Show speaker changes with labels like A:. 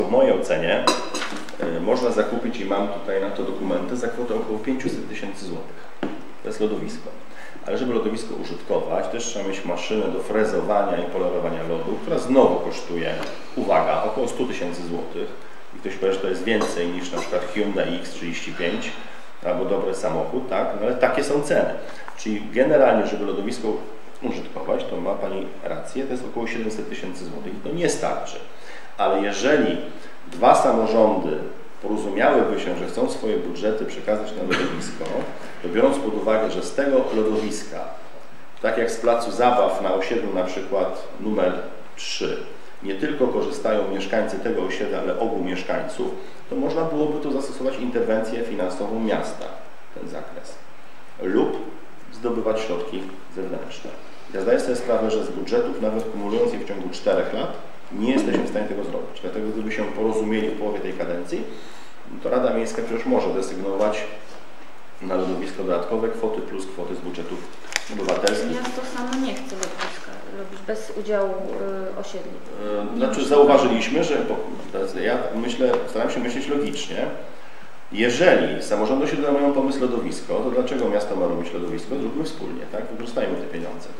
A: W mojej ocenie można zakupić, i mam tutaj na to dokumenty, za kwotę około 500 000 złotych. To jest lodowisko. Ale żeby lodowisko użytkować, też trzeba mieć maszynę do frezowania i polerowania lodu, która znowu kosztuje, uwaga, około 100 000 złotych. I ktoś powie, że to jest więcej niż na przykład Hyundai X35 albo dobry samochód, tak? No ale takie są ceny. Czyli generalnie, żeby lodowisko użytkować, to ma Pani rację, to jest około 700 000 złotych. I to nie starczy. Ale jeżeli dwa samorządy porozumiałyby się, że chcą swoje budżety przekazać na lodowisko, to biorąc pod uwagę, że z tego lodowiska, tak jak z placu zabaw na osiedlu na przykład numer 3, nie tylko korzystają mieszkańcy tego osiedla, ale ogół mieszkańców, to można byłoby tu zastosować interwencję finansową miasta, ten zakres, lub zdobywać środki zewnętrzne. Ja zdaję sobie sprawę, że z budżetów, nawet kumulując je w ciągu 4 lat, nie jesteśmy w stanie tego zrobić. Dlatego gdyby się porozumieli w połowie tej kadencji, to Rada Miejska przecież może desygnować na lodowisko dodatkowe kwoty plus kwoty z budżetów obywatelskich.
B: Miasto samo nie chce lodowiska robić bez udziału osiedli.
A: Znaczy zauważyliśmy, że ja staram się myśleć logicznie. Jeżeli samorządy osiedlowe mają pomysł lodowisko, to dlaczego miasto ma robić lodowisko? Zróbmy wspólnie, tak? Wykorzystajmy te pieniądze.